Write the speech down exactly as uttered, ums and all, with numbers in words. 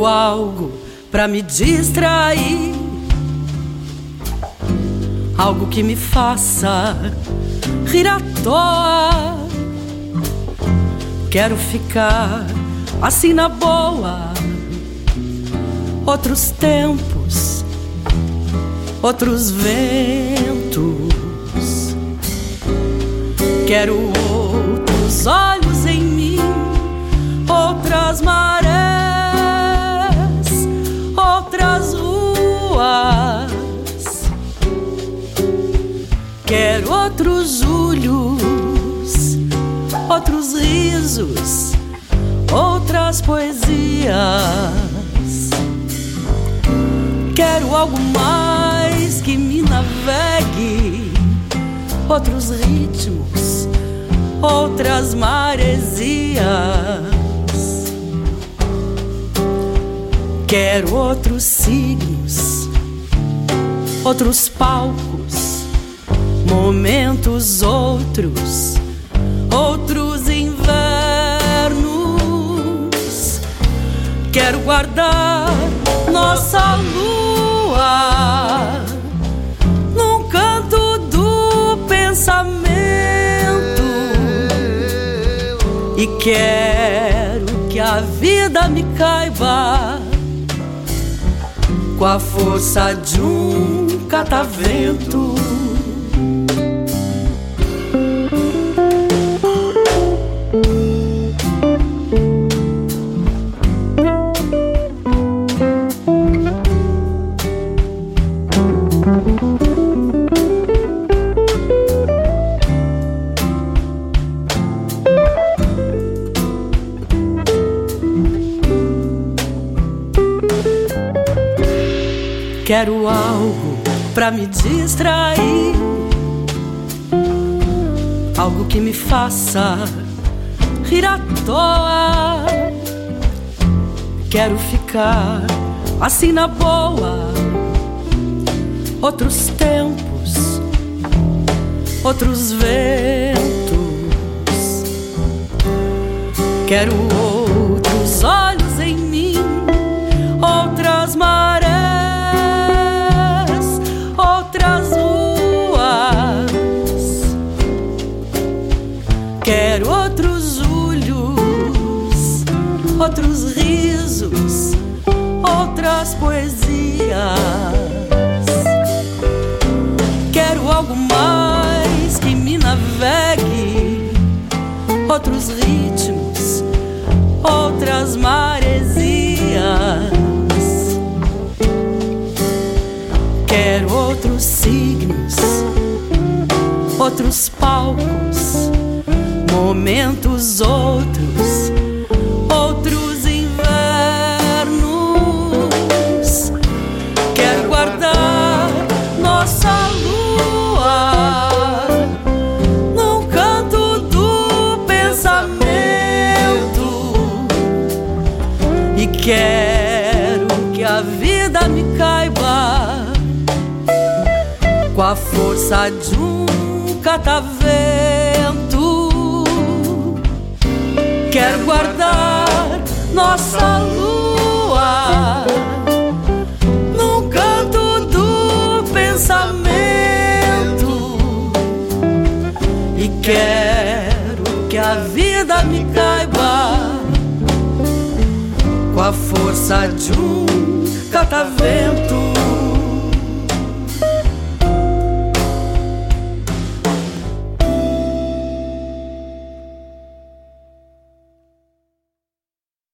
Quero algo pra me distrair, algo que me faça rir à toa. Quero ficar assim na boa. Outros tempos, outros ventos. Quero outros olhos em mim, outras marés, outras ruas. Quero outros olhos, outros risos, outras poesias. Quero algo mais que me navegue, outros ritmos, outras maresias. Quero outros signos, outros palcos, momentos outros, outros invernos. Quero guardar nossa lua num canto do pensamento, e quero que a vida me caiba com a força de um catavento. Quero algo pra me distrair, algo que me faça rir à toa. Quero ficar assim na boa. Outros tempos, outros ventos. Quero outros olhos em mim, outras marés, outras ruas. Quero outros olhos, outros risos, outras poesias. Quero algo mais que me navegue, outros ritmos, outras maresias. Quero outros signos, outros palcos, momentos outros, outros invernos. Quero guardar nossa lua num canto do pensamento, e quero que a vida me caiba com a força de um catavento. Quero guardar nossa lua num canto do pensamento, e quero que a vida me caiba com a força de um catavento.